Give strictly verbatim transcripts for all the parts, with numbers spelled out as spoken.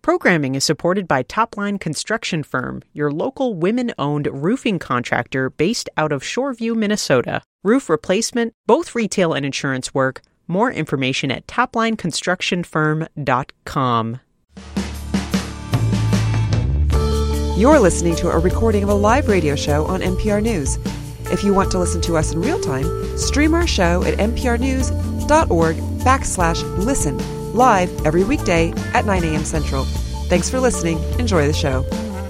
Programming is supported by Topline Construction Firm, your local women-owned roofing contractor based out of Shoreview, Minnesota. Roof replacement, both retail and insurance work. More information at topline construction firm dot com. You're listening to a recording of a live radio show on N P R News. If you want to listen to us in real time, stream our show at nprnews.org backslash listen, live every weekday at nine a.m. Central. Thanks for listening. Enjoy the show.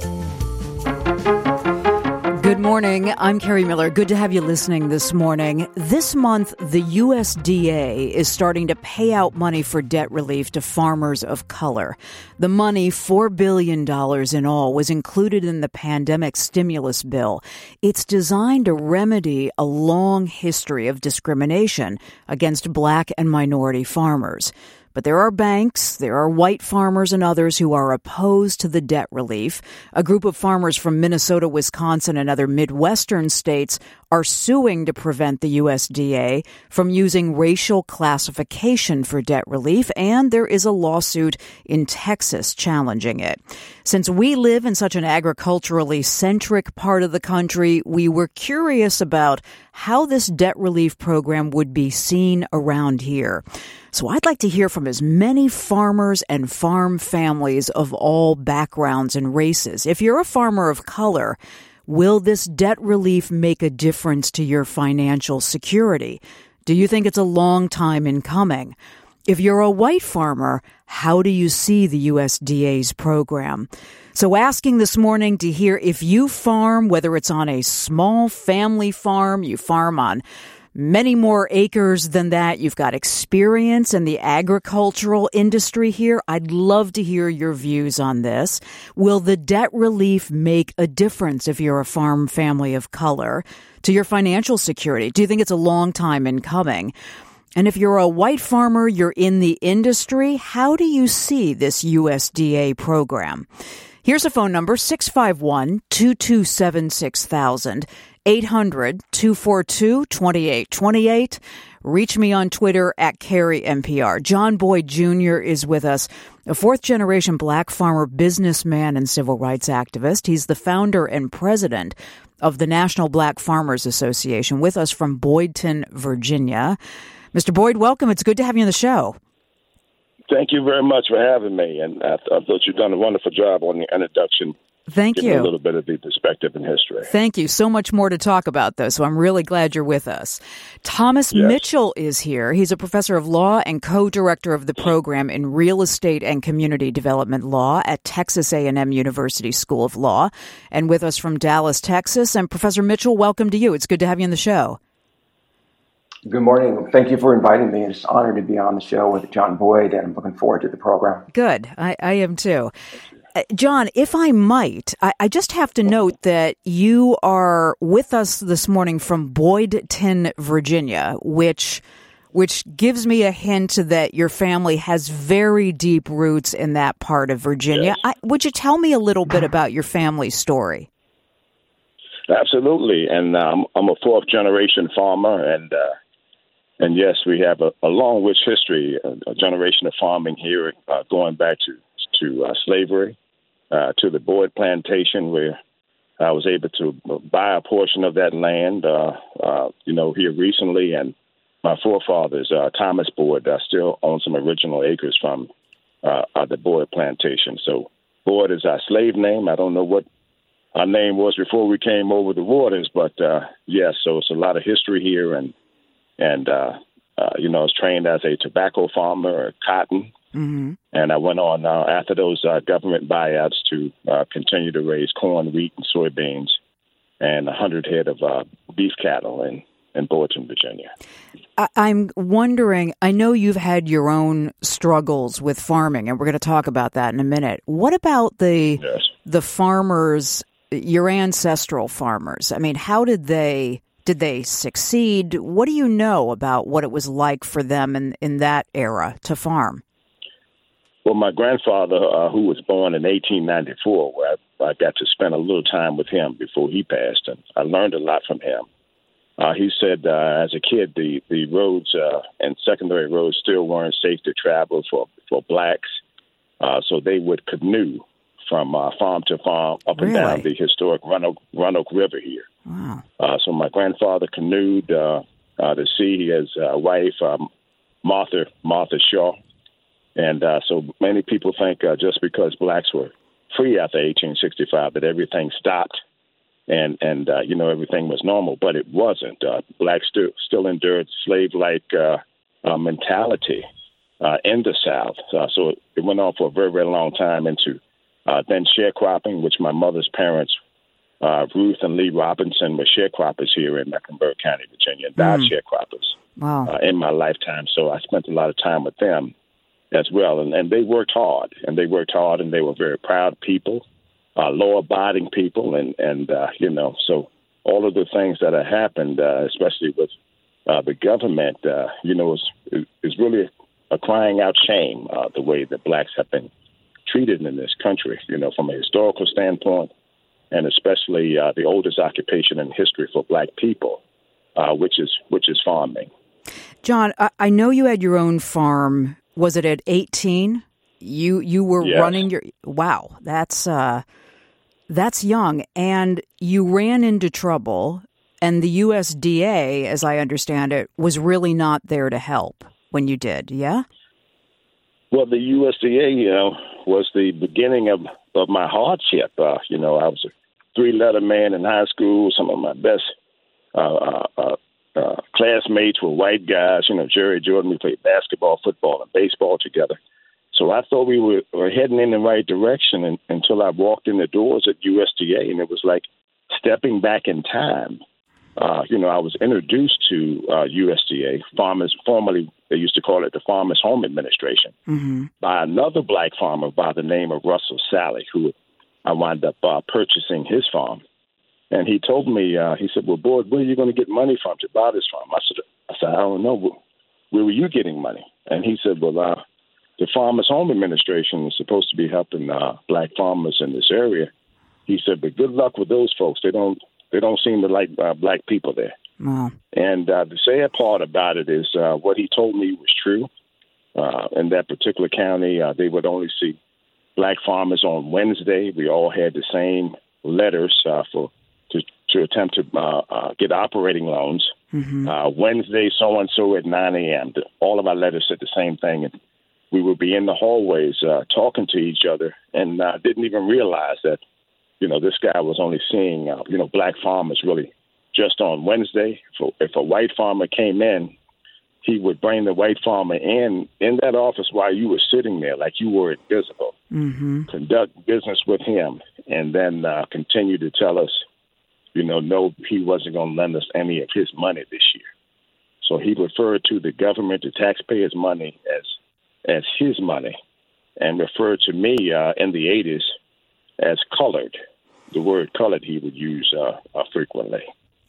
Good morning. I'm Carrie Miller. Good to have you listening this morning. This month, the U S D A is starting to pay out money for debt relief to farmers of color. The money, four billion dollars in all, was included in the pandemic stimulus bill. It's designed to remedy a long history of discrimination against black and minority farmers. But there are banks, there are white farmers and others who are opposed to the debt relief. A group of farmers from Minnesota, Wisconsin, and other Midwestern states are suing to prevent the U S D A from using racial classification for debt relief, and there is a lawsuit in Texas challenging it. Since we live in such an agriculturally centric part of the country, we were curious about how this debt relief program would be seen around here. So I'd like to hear from as many farmers and farm families of all backgrounds and races. If you're a farmer of color, will this debt relief make a difference to your financial security? Do you think it's a long time in coming? If you're a white farmer, how do you see the U S D A's program? So asking this morning to hear if you farm, whether it's on a small family farm, you farm on many more acres than that, you've got experience in the agricultural industry here, I'd love to hear your views on this. Will the debt relief make a difference if you're a farm family of color to your financial security? Do you think it's a long time in coming? And if you're a white farmer, you're in the industry, how do you see this U S D A program? Here's a phone number, six five one, two two seven, six thousand. eight hundred, two four two, two eight two eight. Reach me on Twitter at Carrie N P R. John Boyd Junior is with us, a fourth-generation black farmer, businessman, and civil rights activist. He's the founder and president of the National Black Farmers Association, with us from Boydton, Virginia. Mister Boyd, welcome. It's good to have you on the show. Thank you very much for having me, and I, I thought you've done a wonderful job on the introduction. Thank Give you. A little bit of the perspective and history. Thank you. So much more to talk about, though, so I'm really glad you're with us. Thomas Yes. Mitchell is here. He's a professor of law and co-director of the program in real estate and community development law at Texas A and M University School of Law, and with us from Dallas, Texas. And Professor Mitchell, welcome to you. It's good to have you on the show. Good morning. Thank you for inviting me. It's an honor to be on the show with John Boyd, and I'm looking forward to the program. Good. I, I am too. Uh, John, if I might, I, I just have to note that you are with us this morning from Boydton, Virginia, which which gives me a hint that your family has very deep roots in that part of Virginia. Yes. I, would you tell me a little bit about your family story? Absolutely. And um, I'm a fourth-generation farmer, and uh, and yes, we have a, a long, rich history, a, a generation of farming here, uh, going back to to uh, slavery, uh, to the Boyd plantation, where I was able to buy a portion of that land, uh, uh, you know, here recently. And my forefathers, uh, Thomas Boyd, uh, still own some original acres from uh, uh, the Boyd plantation. So Boyd is our slave name. I don't know what our name was before we came over the waters, but uh, yes, so it's a lot of history here. And, and uh, uh, you know, I was trained as a tobacco farmer, cotton. Mm-hmm. And I went on uh, after those uh, government buyouts to uh, continue to raise corn, wheat, and soybeans, and one hundred head of uh, beef cattle in, in Boydton, Virginia. I- I'm wondering, I know you've had your own struggles with farming, and we're going to talk about that in a minute. What about the Yes. the farmers, your ancestral farmers? I mean, how did they did they succeed? What do you know about what it was like for them in, in that era to farm? Well, my grandfather, uh, who was born in eighteen ninety-four, where I, I got to spend a little time with him before he passed, and I learned a lot from him. Uh, he said uh, as a kid, the, the roads uh, and secondary roads still weren't safe to travel for, for blacks. Uh, so they would canoe from uh, farm to farm up and Really? down the historic Roanoke, Roanoke River here. Wow. Uh, so my grandfather canoed uh, uh, to sea. His uh, wife, um, Martha Martha Shaw. And uh, so many people think uh, just because blacks were free after eighteen sixty-five that everything stopped and, and uh, you know, everything was normal. But it wasn't. Uh, blacks still, still endured slave-like uh, uh, mentality uh, in the South. Uh, so it, it went on for a very, very long time into Uh, then sharecropping, which my mother's parents, uh, Ruth and Lee Robinson, were sharecroppers here in Mecklenburg County, Virginia, and died Mm. sharecroppers Wow. uh, in my lifetime. So I spent a lot of time with them as well. And, and they worked hard, and they worked hard, and they were very proud people, uh, law-abiding people. And, and uh, you know, so all of the things that have happened, uh, especially with uh, the government, uh, you know, is, is really a crying out shame, uh, the way that blacks have been treated in this country, you know, from a historical standpoint, and especially uh, the oldest occupation in history for black people, uh, which is which is farming. John, I, I know you had your own farm. Was it at eighteen? You you were Yes. running your wow. That's uh, that's young, and you ran into trouble. And the U S D A, as I understand it, was really not there to help when you did. Yeah. Well, the U S D A, you know, was the beginning of, of my hardship. Uh, you know, I was a three-letter man in high school. Some of my best uh, uh, uh, uh, classmates were white guys. You know, Jerry Jordan, we played basketball, football, and baseball together. So I thought we were, were heading in the right direction and, until I walked in the doors at U S D A, and it was like stepping back in time. Uh, you know, I was introduced to uh, U S D A, farmers, formerly they used to call it the Farmers Home Administration, Mm-hmm. by another black farmer by the name of Russell Sally, who I wound up uh, purchasing his farm. And he told me, uh, he said, well, boy, where are you going to get money from to buy this farm? I said, I said, I don't know. Where were you getting money? And he said, well, uh, the Farmers Home Administration is supposed to be helping uh, black farmers in this area. He said, but good luck with those folks. They don't They don't seem to like uh, black people there. Wow. And uh, the sad part about it is uh, what he told me was true. Uh, in that particular county, uh, they would only see black farmers on Wednesday. We all had the same letters uh, for to, to attempt to uh, uh, get operating loans. Mm-hmm. Uh, Wednesday, so-and-so at nine a.m. All of our letters said the same thing. And we would be in the hallways uh, talking to each other and uh, didn't even realize that, you know, this guy was only seeing, uh, you know, black farmers really just on Wednesday. If a, if a white farmer came in, he would bring the white farmer in, in that office while you were sitting there, like you were invisible, Mm-hmm. conduct business with him, and then uh, continue to tell us, you know, no, he wasn't going to lend us any of his money this year. So he referred to the government, the taxpayers' money, as as his money, and referred to me uh, in the eighties as colored. The word colored he would use uh, uh, frequently.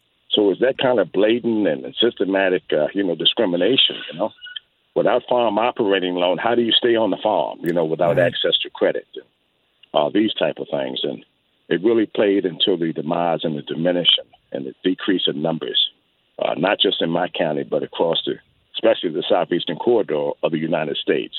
So it's that kind of blatant and systematic, uh, you know, discrimination, you know. Without farm operating loan, how do you stay on the farm, you know, without Right. access to credit and uh, these type of things? And it really played until the demise and the diminution and the decrease in numbers, uh, not just in my county, but across the, especially the southeastern corridor of the United States.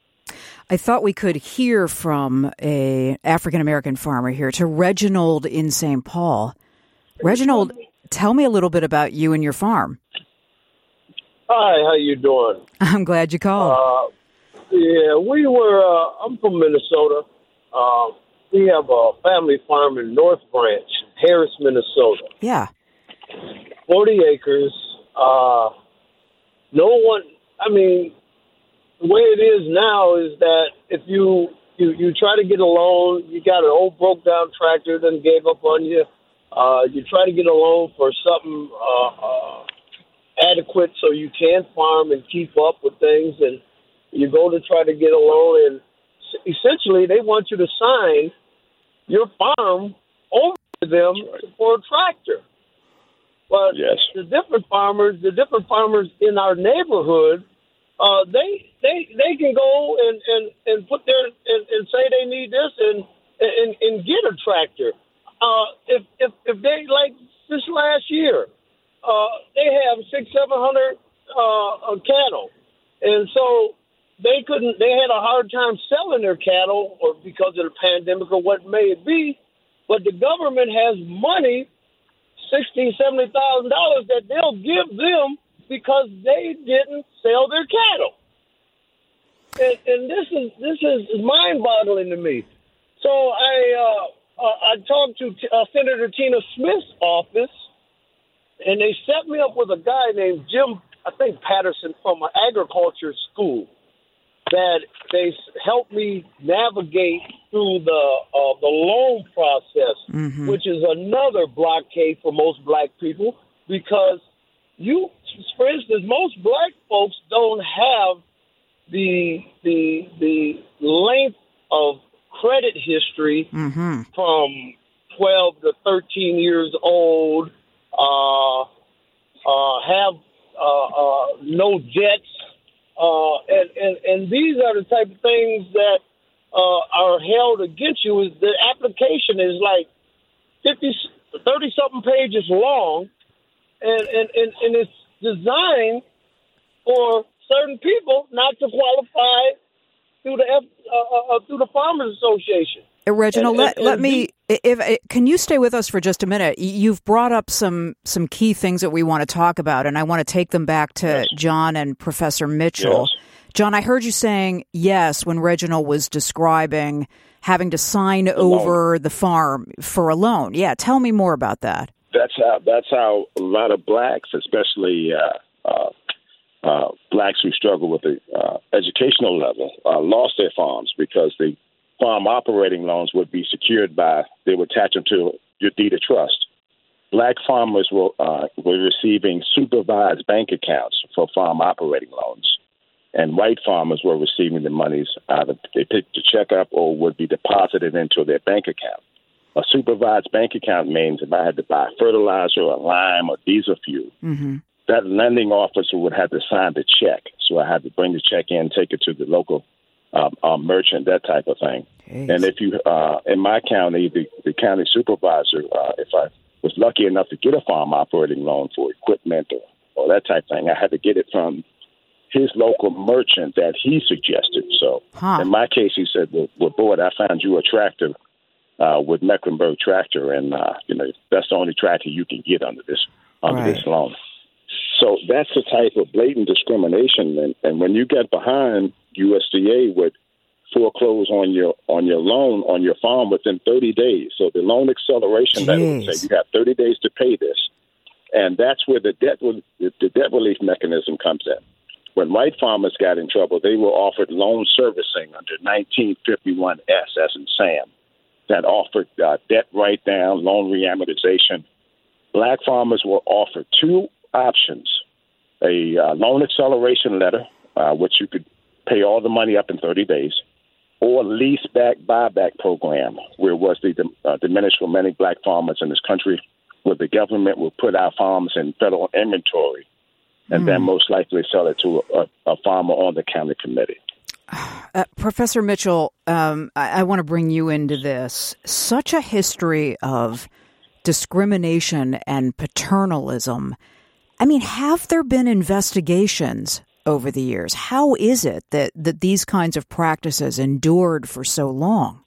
I thought we could hear from a African-American farmer here, to Reginald in Saint Paul. Reginald, tell me a little bit about you and your farm. Hi, how you doing? I'm glad you called. Uh, yeah, we were, uh, I'm from Minnesota. Uh, we have a family farm in North Branch, Harris, Minnesota. Yeah. forty acres. Uh, no one, I mean, the way it is now is that if you, you, you try to get a loan, you got an old broke down tractor that gave up on you. Uh, you try to get a loan for something uh, uh, adequate so you can farm and keep up with things, and you go to try to get a loan, and essentially they want you to sign your farm over to them for a tractor. But Yes. the different farmers, the different farmers in our neighborhood, uh, they they they can go and, and, and put their and, and say they need this and and, and get a tractor. Uh, if if if they like this last year, uh, they have six seven hundred uh, cattle, and so they couldn't. They had a hard time selling their cattle, or because of the pandemic, or what may it be. But the government has money, sixty, seventy thousand dollars that they'll give them because they didn't sell their cattle. And, and this is this is mind-boggling to me. So I uh, uh, I talked to uh, Senator Tina Smith's office, and they set me up with a guy named Jim, I think Patterson, from an agriculture school, that they helped me navigate through the uh, the loan process, mm-hmm. which is another blockade for most black people, because you, for instance, most black folks don't have the the the length of credit history mm-hmm. from twelve to thirteen years old, uh, uh, have uh, uh, no debts. Uh, and, and, and these are the type of things that uh, are held against you. Is the application is like fifty, thirty-something pages long, and, and, and, and it's designed for certain people not to qualify through the F, uh, uh, through the Farmers Association. Reginald, and, let, and, let and me. If, if can you stay with us for just a minute? You've brought up some some key things that we want to talk about, and I want to take them back to yes. John and Professor Mitchell. Yes. John, I heard you saying yes when Reginald was describing having to sign the over loan. the farm for a loan. Yeah, tell me more about that. That's how that's how a lot of blacks, especially uh, uh, uh, blacks who struggle with the uh, educational level, uh, lost their farms because the farm operating loans would be secured by, they would attach them to your deed of trust. Black farmers were, uh, were receiving supervised bank accounts for farm operating loans, and white farmers were receiving the monies either they picked the check up or would be deposited into their bank account. A supervised bank account means if I had to buy fertilizer or lime or diesel fuel, mm-hmm. that lending officer would have to sign the check. So I had to bring the check in, take it to the local Um, um, merchant, that type of thing. Jeez. And if you, uh, in my county, the, the county supervisor, uh, if I was lucky enough to get a farm operating loan for equipment or, or that type of thing, I had to get it from his local merchant that he suggested. So huh. in my case, he said, well, well Boyd, I found you a tractor uh, with Mecklenburg Tractor, and uh, you know that's the only tractor you can get under this under right. this loan. So that's the type of blatant discrimination. And, and when you get behind, U S D A would foreclose on your on your loan on your farm within thirty days. So the loan acceleration Jeez. letter would say you have thirty days to pay this, and that's where the debt the debt relief mechanism comes in. When white farmers got in trouble, they were offered loan servicing under nineteen fifty-one S, as in Sam, that offered uh, debt write-down, loan reamortization. Black farmers were offered two options: a uh, loan acceleration letter, uh, which you could pay all the money up in thirty days, or lease back buyback program, where was the uh, diminished for many black farmers in this country, where the government will put our farms in federal inventory and mm. then most likely sell it to a, a farmer on the county committee. Uh, Professor Mitchell, um, I, I want to bring you into this. Such a history of discrimination and paternalism. I mean, have there been investigations over the years? How is it that, that these kinds of practices endured for so long?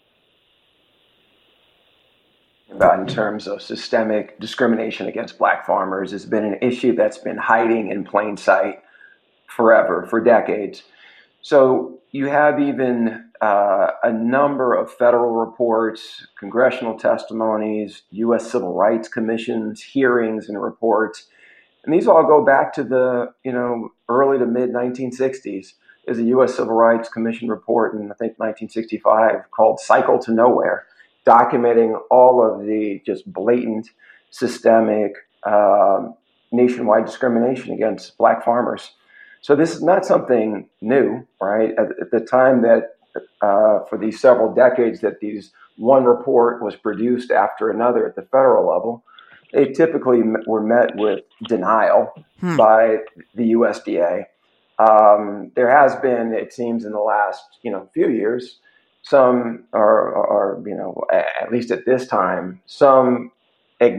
About in terms of systemic discrimination against black farmers has been an issue that's been hiding in plain sight forever, for decades. So you have even uh, a number of federal reports, congressional testimonies, U S Civil Rights Commissions, hearings and reports. And these all go back to the, you know, early to mid nineteen sixties. There's a U S Civil Rights Commission report in, I think, nineteen sixty-five called Cycle to Nowhere, documenting all of the just blatant, systemic, uh, nationwide discrimination against black farmers. So this is not something new, right? At, at the time that, uh, for these several decades that these one report was produced after another at the federal level, they typically were met with denial hmm. by the U S D A. Um, there has been, it seems, in the last you know few years, some are, are you know at least at this time, some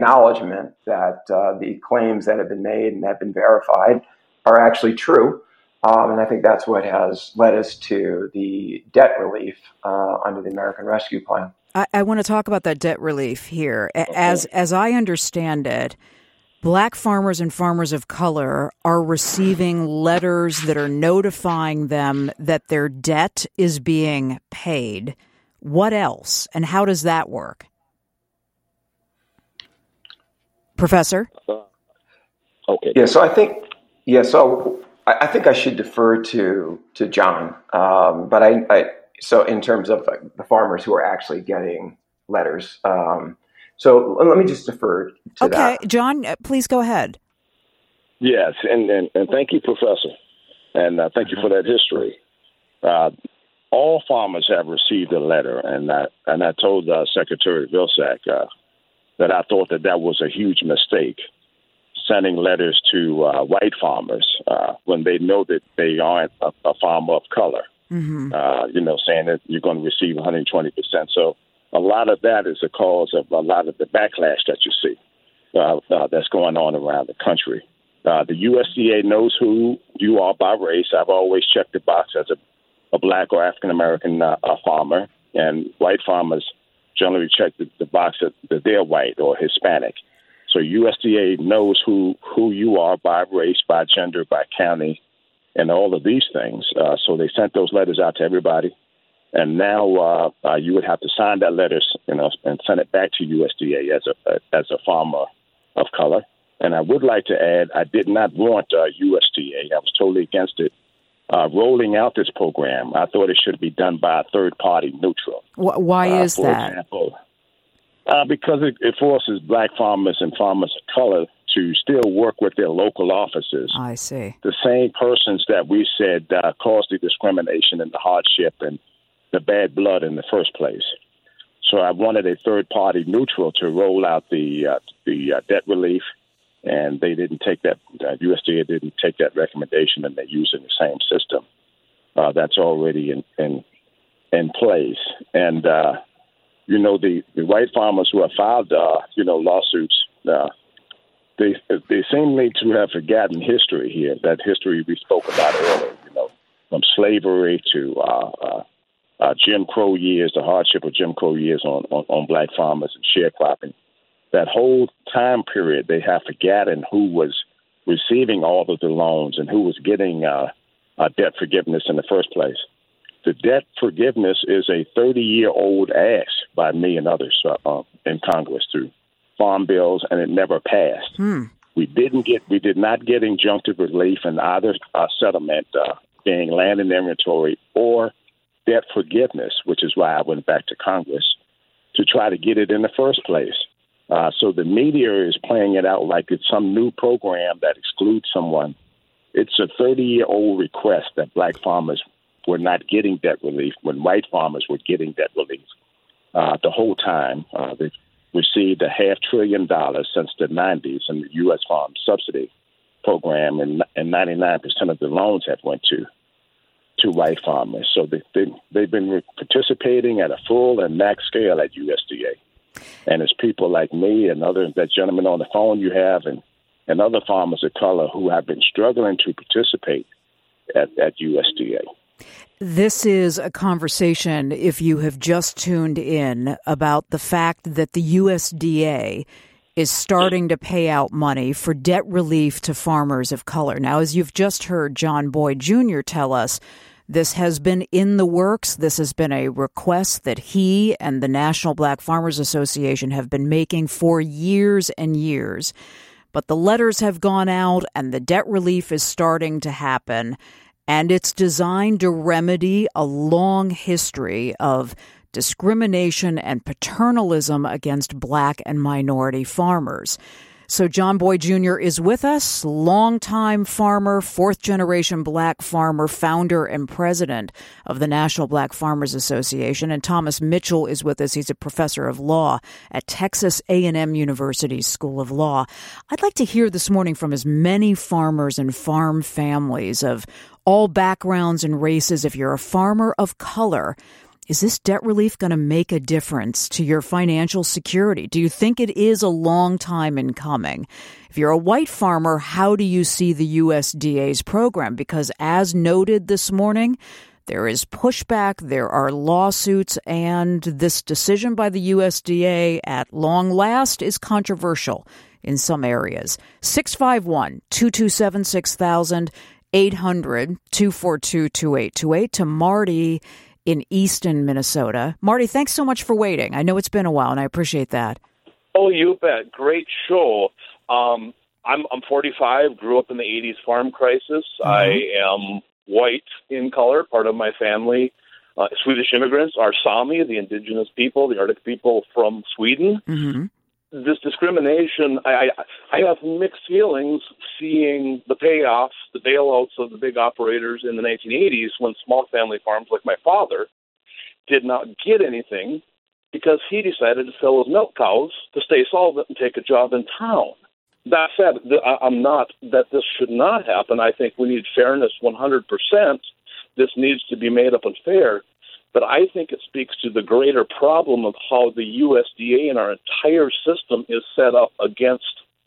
acknowledgement that uh, the claims that have been made and have been verified are actually true. Um, and I think that's what has led us to the debt relief uh, under the American Rescue Plan. I, I want to talk about that debt relief here. As as I understand it, Black farmers and farmers of color are receiving letters that are notifying them that their debt is being paid. What else? And how does that work? Professor? Uh, okay. Yeah, so I think, yeah, so I, I think I should defer to to John. Um, but I, I, so in terms of like, the farmers who are actually getting letters, um, so let me just defer to okay, that. Okay, John, please go ahead. Yes, and, and, and thank you, Professor, and uh, thank you for that history. Uh, all farmers have received a letter, and I, and I told uh, Secretary Vilsack uh, that I thought that that was a huge mistake, sending letters to uh, white farmers uh, when they know that they aren't a, a farmer of color, mm-hmm. uh, you know, saying that you're going to receive one hundred twenty percent. So a lot of that is the cause of a lot of the backlash that you see uh, uh, that's going on around the country. Uh, the U S D A knows who you are by race. I've always checked the box as a, a black or African-American uh, a farmer, and white farmers generally check the, the box that, that they're white or Hispanic. So U S D A knows who, who you are by race, by gender, by county, and all of these things. Uh, so they sent those letters out to everybody. And now uh, uh, you would have to sign that letter, you know, and send it back to U S D A as a as a farmer of color. And I would like to add, I did not want uh, U S D A. I was totally against it. Uh, rolling out this program, I thought it should be done by a third party neutral. Why uh, is for that? Example, uh, because it, it forces black farmers and farmers of color to still work with their local offices. I see. The same persons that we said uh, caused the discrimination and the hardship and the bad blood in the first place. So I wanted a third-party neutral to roll out the uh, the uh, debt relief, and they didn't take that. Uh, U S D A didn't take that recommendation, and they're using the same system uh, that's already in in, in place. And uh, you know, the, the white farmers who have filed uh, you know lawsuits, uh, they they seemingly to have forgotten history here. That history we spoke about earlier. You know, from slavery to uh, uh, Uh, Jim Crow years, the hardship of Jim Crow years on, on, on black farmers and sharecropping. That whole time period, they have forgotten who was receiving all of the loans and who was getting uh, uh, debt forgiveness in the first place. The debt forgiveness is a thirty-year-old ask by me and others uh, uh, in Congress through farm bills, and it never passed. Hmm. We didn't get, we did not get injunctive relief in either uh, settlement, uh, being land and inventory or debt forgiveness, which is why I went back to Congress to try to get it in the first place. Uh, so the media is playing it out like it's some new program that excludes someone. It's a thirty-year-old request that black farmers were not getting debt relief when white farmers were getting debt relief uh, the whole time. Uh, they've received a half trillion dollars since the nineties in the U S Farm Subsidy Program, and, and ninety-nine percent of the loans have went to to white farmers. So they, they, they've been participating at a full and max scale at U S D A. And it's people like me and other, that gentleman on the phone you have, and, and other farmers of color who have been struggling to participate at, at U S D A. This is a conversation, if you have just tuned in, about the fact that the U S D A is starting to pay out money for debt relief to farmers of color. Now, as you've just heard John Boyd Junior tell us, this has been in the works. This has been a request that he and the National Black Farmers Association have been making for years and years. But the letters have gone out and the debt relief is starting to happen. And it's designed to remedy a long history of discrimination and paternalism against black and minority farmers. So John Boyd Junior is with us, longtime farmer, fourth-generation black farmer, founder and president of the National Black Farmers Association. And Thomas Mitchell is with us. He's a professor of law at Texas A and M University's School of Law. I'd like to hear this morning from as many farmers and farm families of all backgrounds and races. If you're a farmer of color, is this debt relief going to make a difference to your financial security? Do you think it is a long time in coming? If you're a white farmer, how do you see the U S D A's program? Because as noted this morning, there is pushback, there are lawsuits, and this decision by the U S D A at long last is controversial in some areas. six five one, two two seven, six thousand, eight hundred, two four two, two eight two eight to Marty in Easton, Minnesota. Marty, thanks so much for waiting. I know it's been a while, and I appreciate that. Oh, you bet. Great show. Um, I'm, I'm forty-five, grew up in the eighties farm crisis. Mm-hmm. I am white in color, part of my family. Uh, Swedish immigrants are Sami, the indigenous people, the Arctic people from Sweden. Mm-hmm. This discrimination, I, I I have mixed feelings seeing the payoffs, the bailouts of the big operators in the nineteen eighties when small family farms like my father did not get anything because he decided to sell his milk cows to stay solvent and take a job in town. That said, I'm not that this should not happen. I think we need fairness one hundred percent. This needs to be made up and fair. But I think it speaks to the greater problem of how the U S D A and our entire system is set up against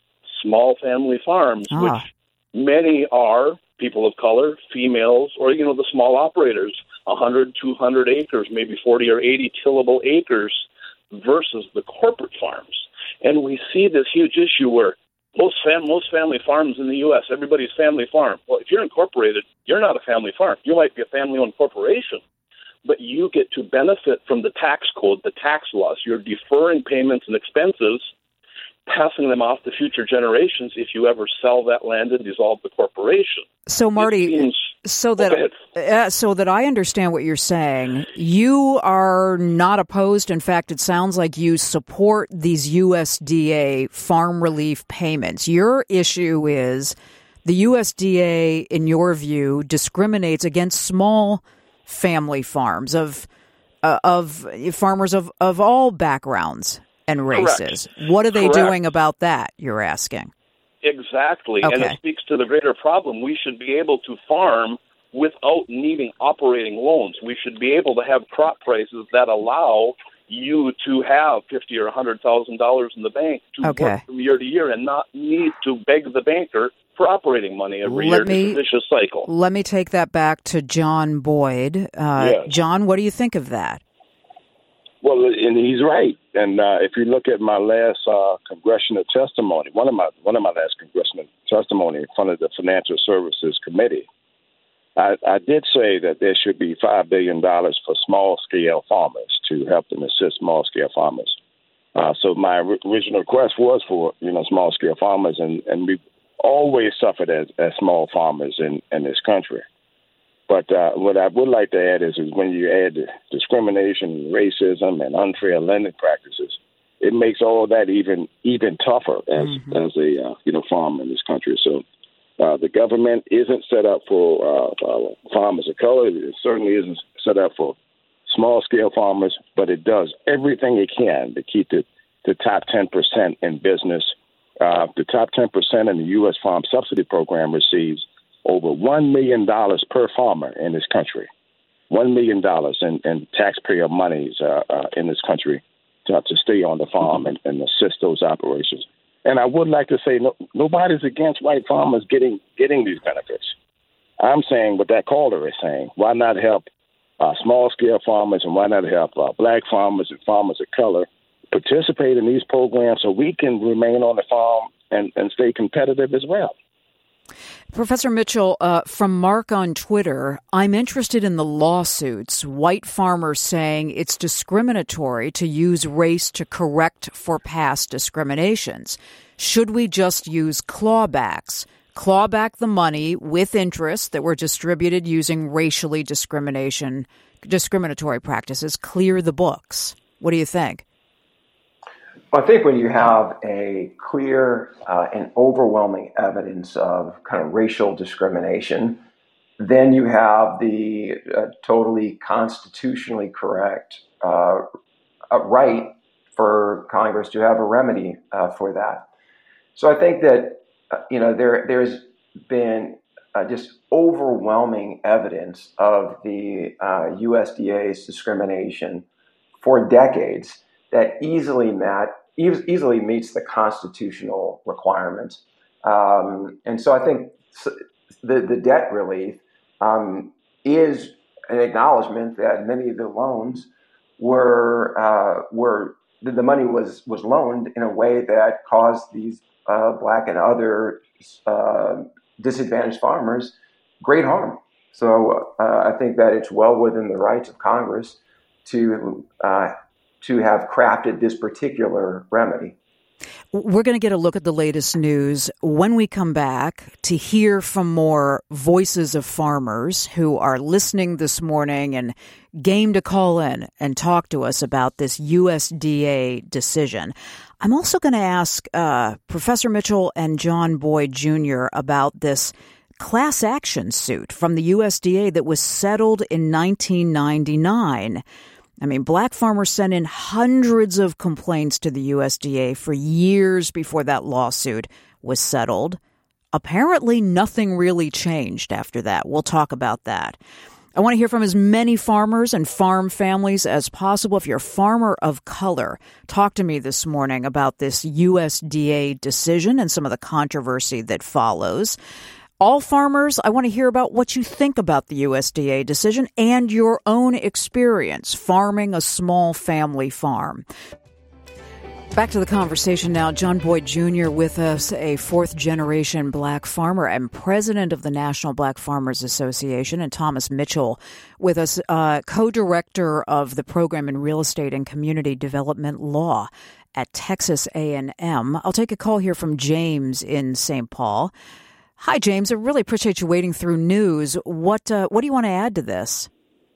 small family farms, ah. which many are people of color, females, or, you know, the small operators, one hundred, two hundred acres, maybe forty or eighty tillable acres versus the corporate farms. And we see this huge issue where most, fam- most family farms in the U S, everybody's family farm. Well, if you're incorporated, you're not a family farm. You might be a family-owned corporation, but you get to benefit from the tax code, the tax laws. You're deferring payments and expenses, passing them off to future generations if you ever sell that land and dissolve the corporation. So, Marty, seems, so that uh, so that I understand what you're saying, you are not opposed. In fact, it sounds like you support these U S D A farm relief payments. Your issue is the U S D A, in your view, discriminates against small family farms of uh, of farmers of, of all backgrounds and races. Correct. What are they Correct. doing about that, you're asking? Exactly. Okay. And it speaks to the greater problem. We should be able to farm without needing operating loans. We should be able to have crop prices that allow you to have fifty thousand dollars or one hundred thousand dollars in the bank to okay. work from year to year and not need to beg the banker for operating money every let year. Me, it's a vicious cycle. Let me take that back to John Boyd. Uh, yes. John, what do you think of that? Well, and he's right. And uh, if you look at my last uh, congressional testimony, one of my one of my last congressional testimony in front of the Financial Services Committee, I, I did say that there should be five billion dollars for small-scale farmers to help them assist small-scale farmers. Uh, so my original request was for, you know, small-scale farmers, and, and we always suffered as, as small farmers in, in this country. But uh, what I would like to add is, is when you add discrimination, racism, and unfair lending practices, it makes all that even even tougher as mm-hmm. as a uh, you know farmer in this country. So uh, the government isn't set up for uh, uh, farmers of color. It certainly isn't set up for small scale farmers, but it does everything it can to keep the, the top ten percent in business. Uh, the top ten percent in the U S Farm Subsidy Program receives over one million dollars per farmer in this country, one million dollars in, in taxpayer monies uh, uh, in this country to, to stay on the farm and, and assist those operations. And I would like to say no, nobody's against white farmers getting getting these benefits. I'm saying what that caller is saying. Why not help uh, small-scale farmers, and why not help uh, black farmers and farmers of color participate in these programs so we can remain on the farm and, and stay competitive as well? Professor Mitchell, uh, from Mark on Twitter, I'm interested in the lawsuits. White farmers saying it's discriminatory to use race to correct for past discriminations. Should we just use clawbacks? Claw back the money with interest that were distributed using racially discrimination, discriminatory practices. Clear the books. What do you think? I think when you have a clear uh, and overwhelming evidence of kind of racial discrimination, then you have the uh, totally constitutionally correct uh, uh, right for Congress to have a remedy uh, for that. So I think that, uh, you know, there there's been uh, just overwhelming evidence of the uh, U S D A's discrimination for decades that easily met, e- easily meets the constitutional requirements. Um, and so I think the, the debt relief um, is an acknowledgement that many of the loans were uh, were the, the money was was loaned in a way that caused these uh, black and other uh, disadvantaged farmers great harm. So uh, I think that it's well within the rights of Congress to uh, to have crafted this particular remedy. We're going to get a look at the latest news when we come back to hear from more voices of farmers who are listening this morning and game to call in and talk to us about this U S D A decision. I'm also going to ask uh, Professor Mitchell and John Boyd Junior about this class action suit from the U S D A that was settled in nineteen ninety-nine. I mean, black farmers sent in hundreds of complaints to the U S D A for years before that lawsuit was settled. Apparently, nothing really changed after that. We'll talk about that. I want to hear from as many farmers and farm families as possible. If you're a farmer of color, talk to me this morning about this U S D A decision and some of the controversy that follows. All farmers, I want to hear about what you think about the U S D A decision and your own experience farming a small family farm. Back to the conversation now. John Boyd Junior with us, a fourth-generation black farmer and president of the National Black Farmers Association, and Thomas Mitchell with us, uh, co-director of the program in real estate and community development law at Texas A and M. I'll take a call here from James in Saint Paul. Hi, James. I really appreciate you wading through news. What uh, what do you want to add to this?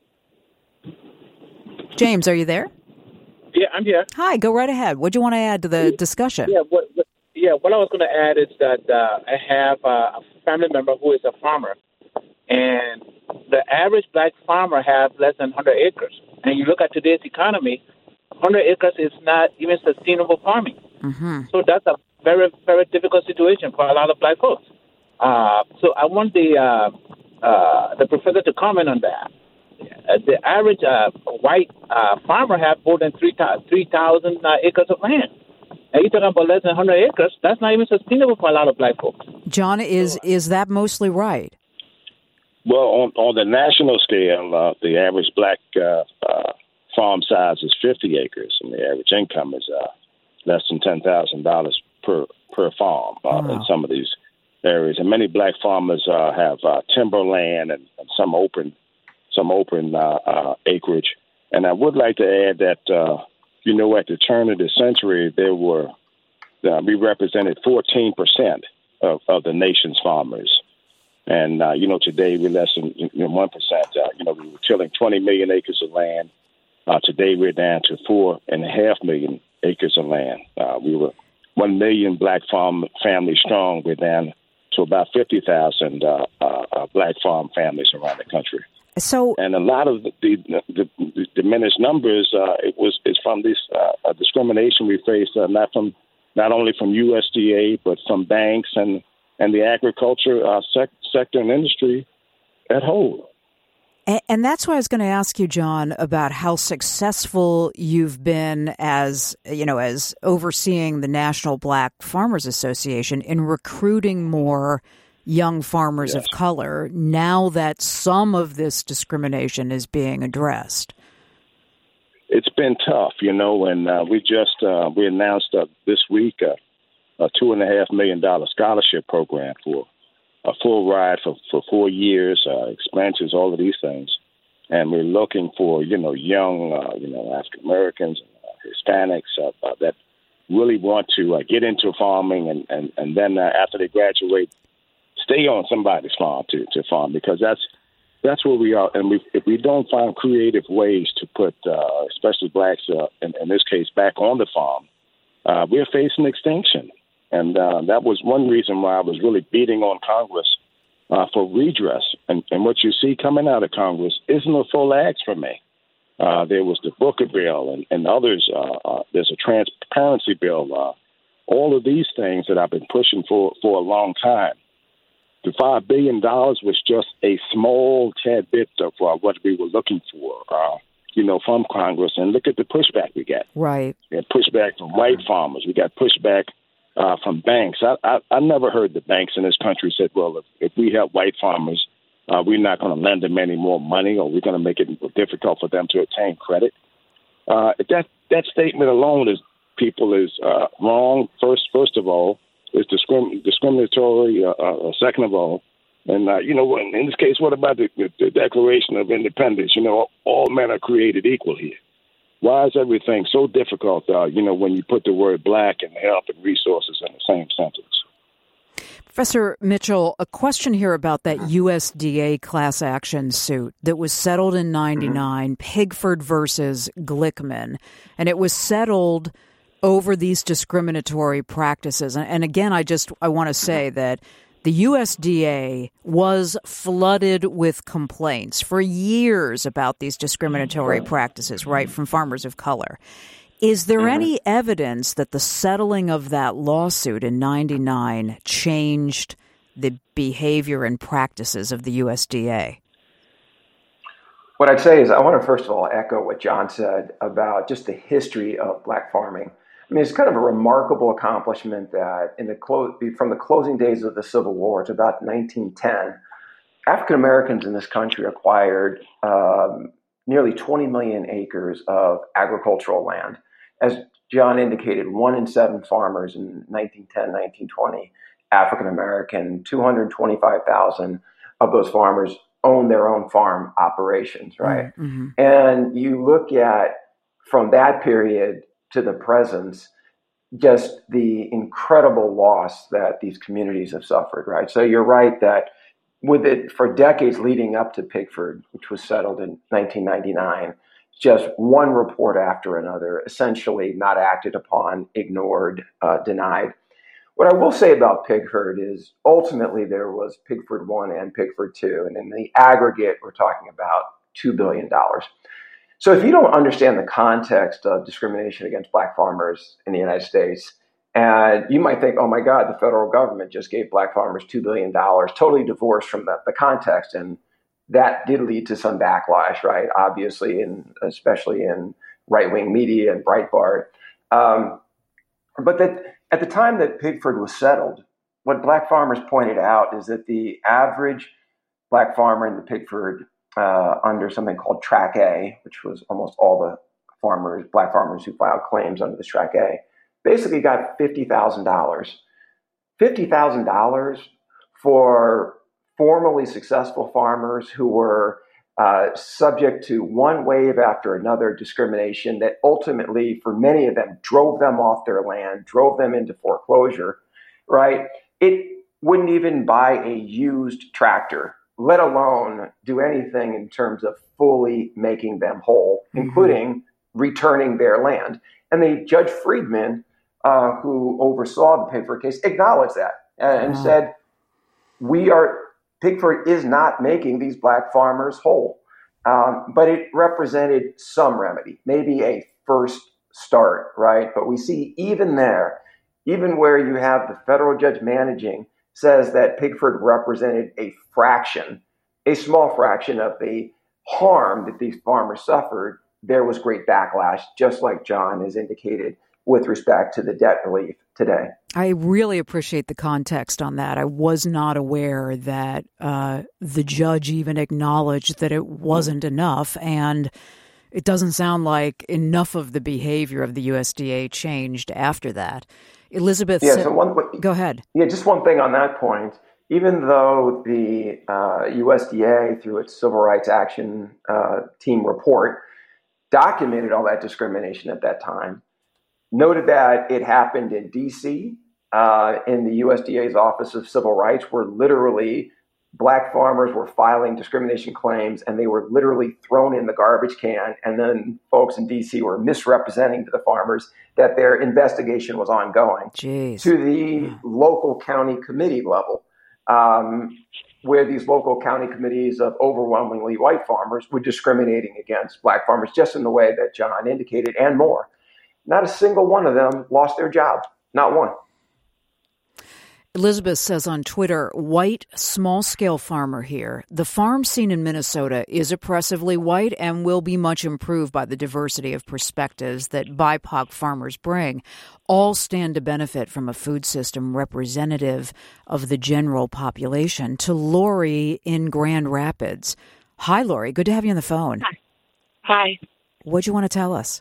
James, are you there? Yeah, I'm here. Hi, go right ahead. What do you want to add to the discussion? Yeah, what, what, yeah, what I was going to add is that uh, I have uh, a family member who is a farmer, and the average black farmer has less than one hundred acres. And you look at today's economy, one hundred acres is not even sustainable farming. Mm-hmm. So that's a very, very difficult situation for a lot of black folks. Uh, so I want the uh, uh, the professor to comment on that. Uh, the average uh, white uh, farmer has more than three thousand uh, acres of land. And you're talking about less than one hundred acres. That's not even sustainable for a lot of black folks. John, is is that mostly right? Well, on, on the national scale, uh, the average black uh, uh, farm size is fifty acres, and the average income is uh, less than ten thousand dollars per per farm uh, wow. in some of these areas. And many black farmers uh, have uh, timberland and, and some open some open uh, uh, acreage. And I would like to add that, uh, you know, at the turn of the century, there were, uh, we represented fourteen percent of, of the nation's farmers. And, uh, you know, today we're less than you know, one percent. Uh, you know, we were tilling twenty million acres of land. Uh, today we're down to four and a half million acres of land. Uh, we were one million black farm families strong. We're down to about fifty thousand uh, uh, black farm families around the country. So, and a lot of the, the, the, the diminished numbers, uh, it was is from this uh, discrimination we faced, uh, not from not only from U S D A, but from banks and, and the agriculture uh, sec- sector and industry at whole. And, and that's why I was going to ask you, John, about how successful you've been as, you know, as overseeing the National Black Farmers Association in recruiting more young farmers yes. of color now that some of this discrimination is being addressed. It's been tough, you know, and uh, we just uh, we announced uh, this week uh, a two and a half million dollar scholarship program for a full ride for, for four years, uh, expenses, all of these things. And we're looking for, you know, young, uh, you know, African Americans, uh, Hispanics uh, uh, that really want to uh, get into farming and, and, and then uh, after they graduate, stay on somebody's farm to, to farm, because that's that's where we are. And we, if we don't find creative ways to put, uh, especially blacks, uh, in, in this case, back on the farm, uh, we're facing extinction. And uh, that was one reason why I was really beating on Congress uh, for redress. And, and what you see coming out of Congress isn't a full axe for me. Uh, there was the Booker bill and, and others. Uh, uh, there's a transparency bill. Uh, all of these things that I've been pushing for, for a long time. the five billion dollars was just a small tad bit of uh, what we were looking for, uh, you know, from Congress. And look at the pushback we got. Right. We got pushback from white farmers. We got pushback uh, from banks. I, I, I never heard the banks in this country said, well, if, if we help white farmers, uh, we're not going to lend them any more money, or we're going to make it difficult for them to obtain credit. Uh, that that statement alone is people is uh, wrong. First, first of all, is discrim- discriminatory. Uh, uh, second of all, and uh, you know, in, in this case, what about the, the, the Declaration of Independence? You know, all men are created equal here. Why is everything so difficult? Uh, you know, when you put the word black and help and resources in the same sentence. Professor Mitchell, a question here about that U S D A class action suit that was settled in ninety-nine, mm-hmm. Pigford versus Glickman, and it was settled over these discriminatory practices. And, and again, I just I want to say that the U S D A was flooded with complaints for years about these discriminatory practices, right, from farmers of color. Is there mm-hmm. any evidence that the settling of that lawsuit in ninety-nine changed the behavior and practices of the U S D A? What I'd say is I want to first of all echo what John said about just the history of black farming. I mean, it's kind of a remarkable accomplishment that in the clo- from the closing days of the Civil War to about nineteen ten, African Americans in this country acquired um, nearly twenty million acres of agricultural land. As John indicated, one in seven farmers in nineteen ten, nineteen twenty, African American, two hundred twenty-five thousand of those farmers own their own farm operations, right? Mm-hmm. And you look at from that period to the present, just the incredible loss that these communities have suffered, right? So you're right that with it for decades leading up to Pigford, which was settled in nineteen ninety-nine, just one report after another, essentially not acted upon, ignored, uh, denied. What I will say about Pigford is ultimately there was Pigford one and Pigford two, and in the aggregate, we're talking about two billion dollars. So if you don't understand the context of discrimination against black farmers in the United States, and you might think, oh my God, the federal government just gave black farmers two billion dollars, totally divorced from the, the context. And that did lead to some backlash, right? Obviously, and especially in right-wing media and Breitbart. Um, but that at the time that Pigford was settled, what black farmers pointed out is that the average black farmer in the Pigford uh, under something called Track A, which was almost all the farmers, black farmers who filed claims under this Track A, basically got fifty thousand dollars. fifty thousand dollars for formerly successful farmers who were uh, subject to one wave after another discrimination that ultimately, for many of them, drove them off their land, drove them into foreclosure, right? It wouldn't even buy a used tractor, let alone do anything in terms of fully making them whole, mm-hmm. including returning their land. And the Judge Friedman, uh, who oversaw the Pigford case, acknowledged that and, and wow. said, we are, Pigford is not making these black farmers whole. Um, but it represented some remedy, maybe a first start, right? But we see even there, even where you have the federal judge managing, says that Pigford represented a fraction, a small fraction of the harm that these farmers suffered. There was great backlash, just like John has indicated, with respect to the debt relief today. I really appreciate the context on that. I was not aware that uh, the judge even acknowledged that it wasn't enough, and it doesn't sound like enough of the behavior of the U S D A changed after that. Elizabeth, yeah, so one, go ahead. Yeah, just one thing on that point. Even though the uh, U S D A, through its Civil Rights Action uh, Team report, documented all that discrimination at that time, noted that it happened in D C, uh, in the U S D A's Office of Civil Rights, where literally black farmers were filing discrimination claims and they were literally thrown in the garbage can. And then folks in D C were misrepresenting to the farmers that their investigation was ongoing. Jeez. To the yeah. local county committee level, um, where these local county committees of overwhelmingly white farmers were discriminating against black farmers, just in the way that John indicated, and more. Not a single one of them lost their job. Not one. Elizabeth says on Twitter, white, small-scale farmer here. The farm scene in Minnesota is oppressively white and will be much improved by the diversity of perspectives that B I P O C farmers bring. All stand to benefit from a food system representative of the general population. To Lori in Grand Rapids. Hi, Lori. Good to have you on the phone. Hi. Hi. What do you want to tell us?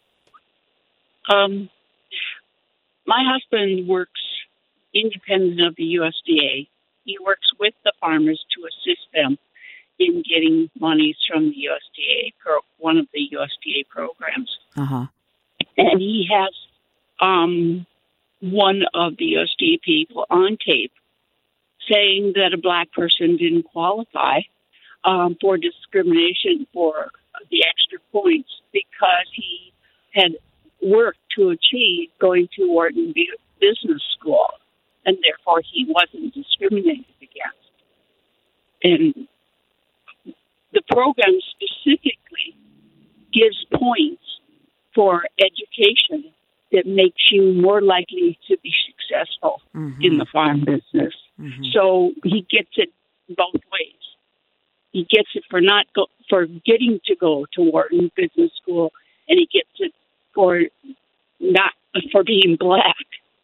Um, my husband works independent of the U S D A. He works with the farmers to assist them in getting monies from the U S D A, pro, one of the U S D A programs. Uh-huh. And he has um, one of the U S D A people on tape saying that a black person didn't qualify um, for discrimination for the extra points because he had worked to achieve going to Wharton Business School, and therefore he wasn't discriminated against. And the program specifically gives points for education that makes you more likely to be successful mm-hmm. in the farm business. Mm-hmm. So he gets it both ways. He gets it for not go, for getting to go to Wharton Business School, and he gets it for not for being black.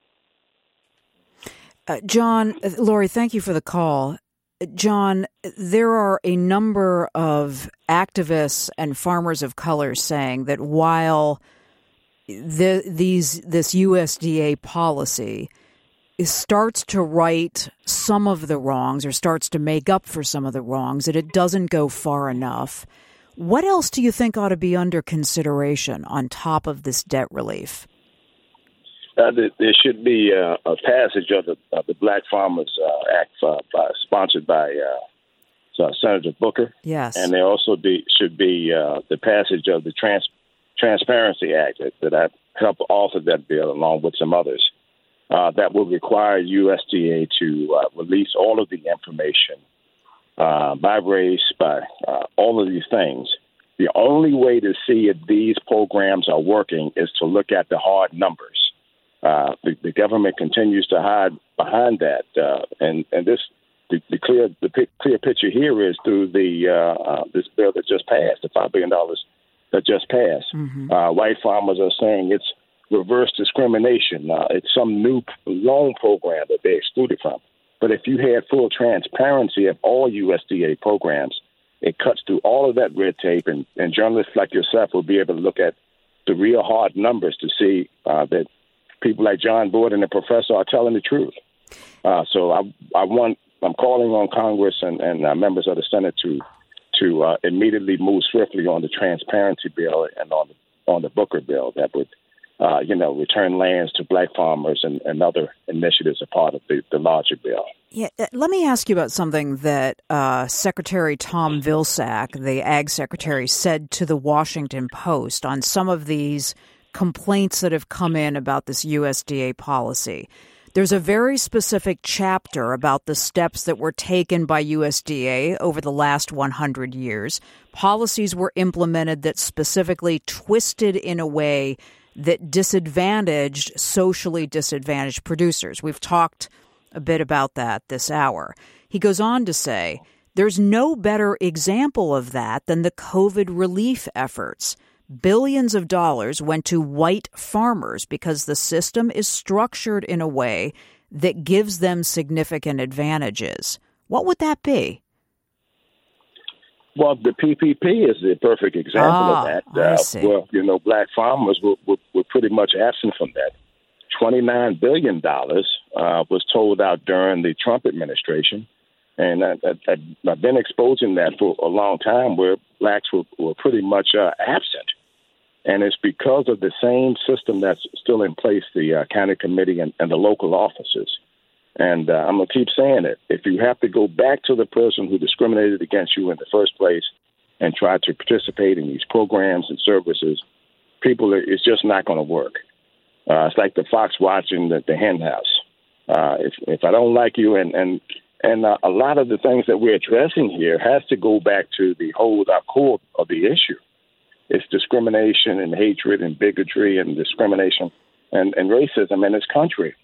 Uh, John, uh, Lori, thank you for the call. John, there are a number of activists and farmers of color saying that while the, these this U S D A policy starts to right some of the wrongs or starts to make up for some of the wrongs, that it doesn't go far enough. What else do you think ought to be under consideration on top of this debt relief? Uh, there should be uh, a passage of the, of the Black Farmers uh, Act uh, by, sponsored by uh, uh, Senator Booker. Yes. And there also be, should be uh, the passage of the Trans- Transparency Act that, that I helped author that bill along with some others uh, that will require U S D A to uh, release all of the information uh, by race, by uh, all of these things. The only way to see if these programs are working is to look at the hard numbers. Uh, the, the government continues to hide behind that, uh, and and this the, the clear the p- clear picture here is through the uh, uh, this bill that just passed, the five billion dollars that just passed. Mm-hmm. Uh, white farmers are saying it's reverse discrimination. Uh, it's some new loan program that they excluded from. But if you had full transparency of all U S D A programs, it cuts through all of that red tape, and, and journalists like yourself will be able to look at the real hard numbers to see uh, that people like John Boyd and the professor are telling the truth. Uh, so I, I want, I'm calling on Congress and, and uh, members of the Senate to to uh, immediately move swiftly on the transparency bill and on the, on the Booker bill that would, uh, you know, return lands to black farmers and, and other initiatives a part of the, the larger bill. Yeah, let me ask you about something that uh, Secretary Tom Vilsack, the Ag Secretary, said to the Washington Post on some of these complaints that have come in about this U S D A policy. There's a very specific chapter about the steps that were taken by U S D A over the last one hundred years. Policies were implemented that specifically twisted in a way that disadvantaged socially disadvantaged producers. We've talked a bit about that this hour. He goes on to say, there's no better example of that than the COVID relief efforts. Billions of dollars went to white farmers because the system is structured in a way that gives them significant advantages. What would that be? Well, the P P P is the perfect example ah, of that. I Uh, see. well, you know, black farmers were, were, were pretty much absent from that. twenty-nine billion dollars uh, was told out during the Trump administration. And I, I, I've been exposing that for a long time where blacks were, were pretty much uh, absent. And it's because of the same system that's still in place, the uh, county committee and, and the local offices. And uh, I'm going to keep saying it. If you have to go back to the person who discriminated against you in the first place and try to participate in these programs and services, people, it's just not going to work. Uh, it's like the fox watching the, the hen house. Uh, if, if I don't like you, and and, and uh, a lot of the things that we're addressing here has to go back to the whole uh, core of the issue. It's discrimination and hatred and bigotry and discrimination and, and racism in this country.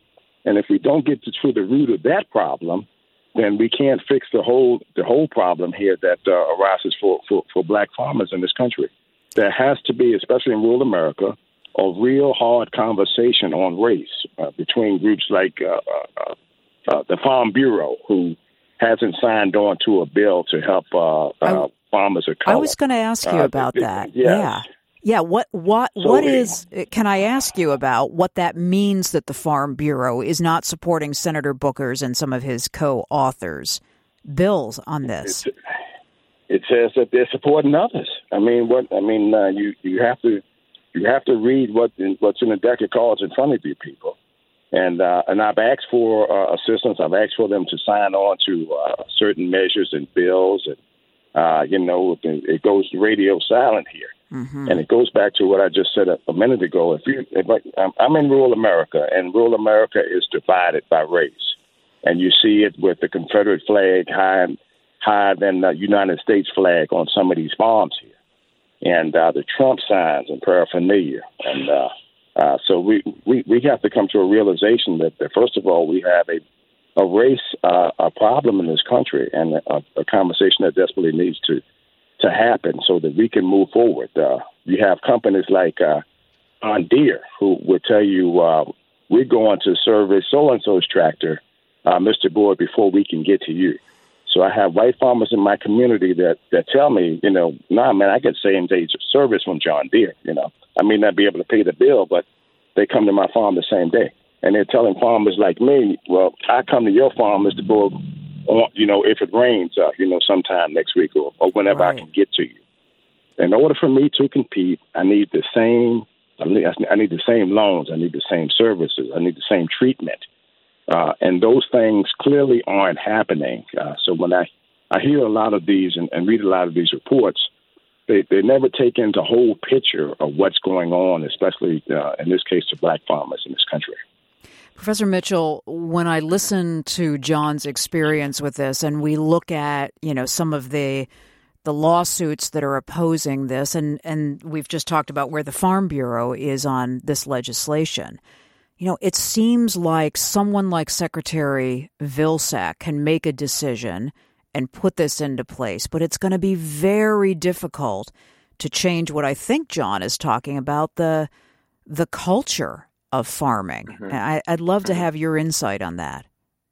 And if we don't get to, to the root of that problem, then we can't fix the whole the whole problem here that uh, arises for, for, for black farmers in this country. There has to be, especially in rural America, a real hard conversation on race uh, between groups like uh, uh, uh, the Farm Bureau, who hasn't signed on to a bill to help uh, uh, I, farmers of color. I was going to ask you uh, about it, that. Yes. Yeah. Yeah, what what So what we- is can I ask you about what that means that the Farm Bureau is not supporting Senator Booker's and some of his co-authors' bills on this? It's, it says that they're supporting others. I mean, what I mean, uh, you you have to you have to read what what's in the deck of cards in front of you, people. And uh, and I've asked for uh, assistance. I've asked for them to sign on to uh, certain measures and bills, and uh, you know, it goes radio silent here. Mm-hmm. And it goes back to what I just said a, a minute ago. If you, if I, I'm, I'm in rural America, and rural America is divided by race, and you see it with the Confederate flag higher, higher than the United States flag on some of these farms here, and uh, the Trump signs and paraphernalia, and uh, uh, so we, we we have to come to a realization that, that first of all, we have a a race uh, a problem in this country, and a, a conversation that desperately needs to. to happen so that we can move forward. Uh, you have companies like uh, John Deere who would tell you, uh, we're going to service so-and-so's tractor, uh, Mister Boyd, before we can get to you. So I have white farmers in my community that, that tell me, you know, nah, man, I get same day service from John Deere. You know, I may not be able to pay the bill, but they come to my farm the same day. And they're telling farmers like me, well, I come to your farm, Mister Boyd, you know, if it rains, uh, you know, sometime next week or, or whenever Right. I can get to you. In order for me to compete, I need the same. I need, I need the same loans. I need the same services. I need the same treatment. Uh, and those things clearly aren't happening. Uh, so when I, I hear a lot of these and, and read a lot of these reports, they, they never take into the whole picture of what's going on, especially uh, in this case to black farmers in this country. Professor Mitchell, when I listen to John's experience with this and we look at, you know, some of the the lawsuits that are opposing this, and, and we've just talked about where the Farm Bureau is on this legislation, you know, it seems like someone like Secretary Vilsack can make a decision and put this into place, but it's going to be very difficult to change what I think John is talking about, the the culture of farming. Mm-hmm. I, I'd love to have your insight on that.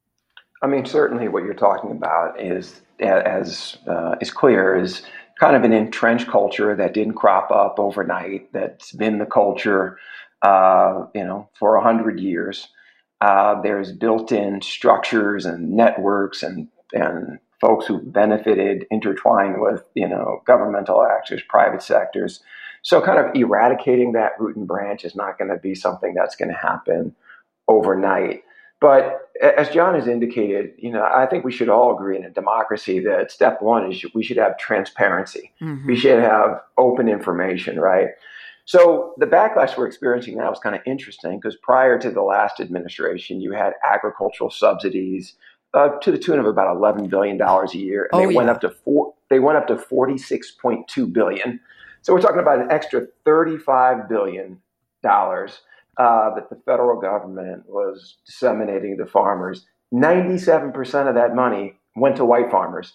I mean, certainly what you're talking about is, as uh, is clear, is kind of an entrenched culture that didn't crop up overnight, that's been the culture, uh, you know, for a hundred years. Uh, there's built-in structures and networks and, and folks who've benefited intertwined with, you know, governmental actors, private sectors. So kind of eradicating that root and branch is not going to be something that's going to happen overnight. But as John has indicated, you know, I think we should all agree in a democracy that step one is we should have transparency. Mm-hmm. We should have open information, right? So the backlash we're experiencing now is kind of interesting because prior to the last administration, you had agricultural subsidies uh, to the tune of about eleven billion dollars a year. And oh, they yeah. went up to four, they went up to forty-six point two billion dollars. So we're talking about an extra thirty-five billion dollars uh, that the federal government was disseminating to farmers. ninety-seven percent of that money went to white farmers.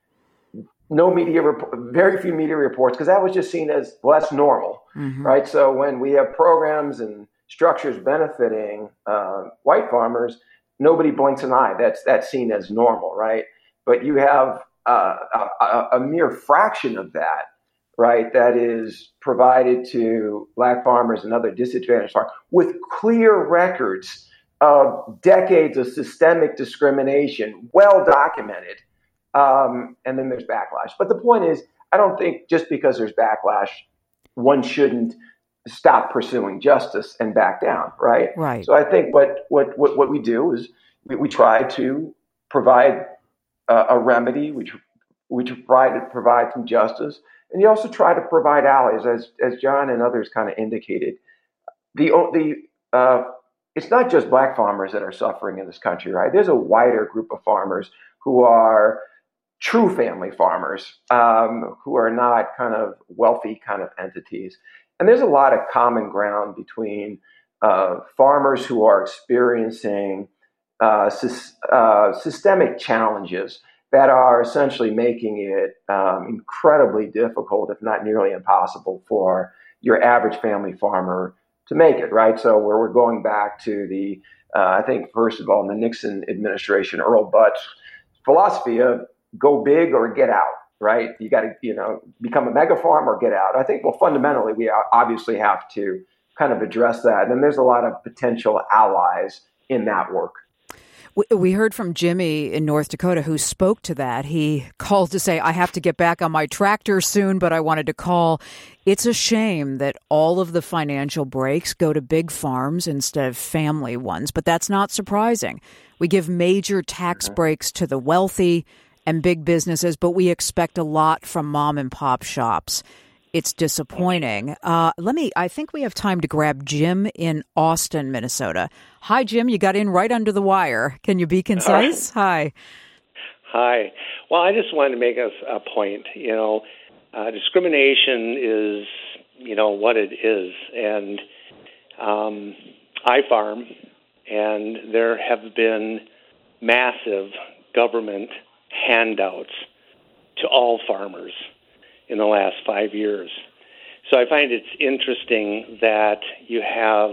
No media, rep- very few media reports, because that was just seen as, well, that's normal, mm-hmm. right? So when we have programs and structures benefiting uh, white farmers, nobody blinks an eye. That's that's seen as normal, right? But you have uh, a, a mere fraction of that, right, that is provided to black farmers and other disadvantaged farmers with clear records of decades of systemic discrimination, well documented. Um, and then there's backlash. But the point is, I don't think just because there's backlash, one shouldn't stop pursuing justice and back down, right? Right. So I think what what what, what we do is we, we try to provide uh, a remedy, which we try to provide some justice. And you also try to provide allies, as as John and others kind of indicated. The the uh, it's not just black farmers that are suffering in this country, right? There's a wider group of farmers who are true family farmers, um, who are not kind of wealthy kind of entities. And there's a lot of common ground between uh, farmers who are experiencing uh, sy- uh, systemic challenges that are essentially making it um, incredibly difficult, if not nearly impossible, for your average family farmer to make it, right? So where we're going back to the, uh, I think, first of all, in the Nixon administration, Earl Butt's philosophy of go big or get out, right? You got to, you know, become a mega farm or get out. I think, well, fundamentally, we obviously have to kind of address that. And there's a lot of potential allies in that work. We heard from Jimmy in North Dakota who spoke to that. He called to say, I have to get back on my tractor soon, but I wanted to call. It's a shame that all of the financial breaks go to big farms instead of family ones, but that's not surprising. We give major tax breaks to the wealthy and big businesses, but we expect a lot from mom and pop shops. It's disappointing. Uh, let me, I think we have time to grab Jim in Austin, Minnesota. Hi, Jim. You got in right under the wire. Can you be concise? Hi. Hi. Well, I just wanted to make a, a point. You know, uh, discrimination is, you know, what it is. And um, I farm, and there have been massive government handouts to all farmers in the last five years. So I find it's interesting that you have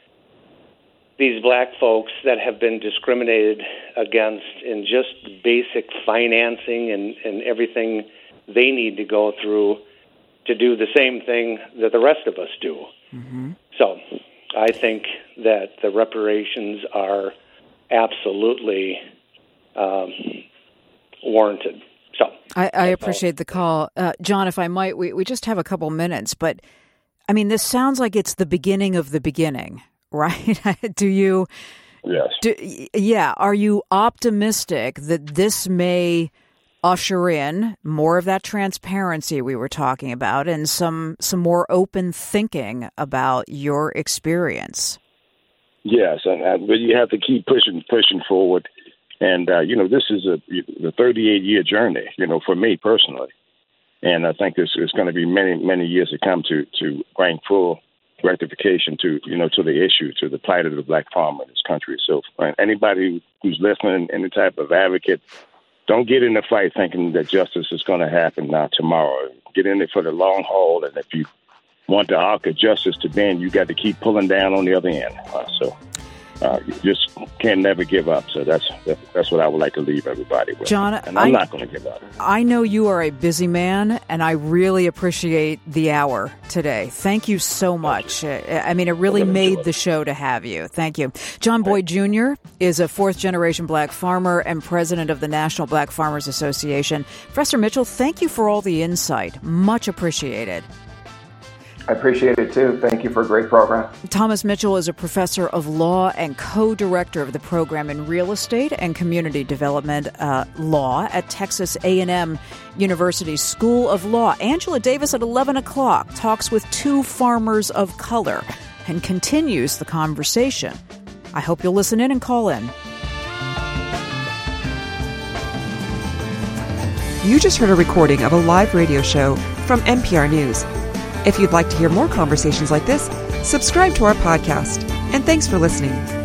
these black folks that have been discriminated against in just basic financing and, and everything they need to go through to do the same thing that the rest of us do. Mm-hmm. So I think that the reparations are absolutely um, warranted. So I, I appreciate the call. Uh, John, if I might, we, we just have a couple minutes, but I mean, this sounds like it's the beginning of the beginning, right? do you? Yes. Do, yeah. Are you optimistic that this may usher in more of that transparency we were talking about and some some more open thinking about your experience? Yes, and, and but you have to keep pushing, pushing forward. And, uh, you know, this is a the thirty-eight year journey, you know, for me personally. And I think there's, there's going to be many, many years to come to, to bring full rectification to, you know, to the issue, to the plight of the black farmer in this country. So anybody who's listening, any type of advocate, don't get in the fight thinking that justice is going to happen now tomorrow. Get in it for the long haul. And if you want the arc of justice to bend, you got to keep pulling down on the other end. Uh, so. Uh, you just can never give up. So that's that's what I would like to leave everybody with. John, and I'm I, not going to give up. I know you are a busy man, and I really appreciate the hour today. Thank you so much. I mean, it really made the show to have you. Thank you. John Boyd Junior is a fourth-generation black farmer and president of the National Black Farmers Association. Professor Mitchell, thank you for all the insight. Much appreciated. I appreciate it, too. Thank you for a great program. Thomas Mitchell is a professor of law and co-director of the program in real estate and community development uh, law at Texas A and M University School of Law. Angela Davis at eleven o'clock talks with two farmers of color and continues the conversation. I hope you'll listen in and call in. You just heard a recording of a live radio show from N P R News. If you'd like to hear more conversations like this, subscribe to our podcast. And thanks for listening.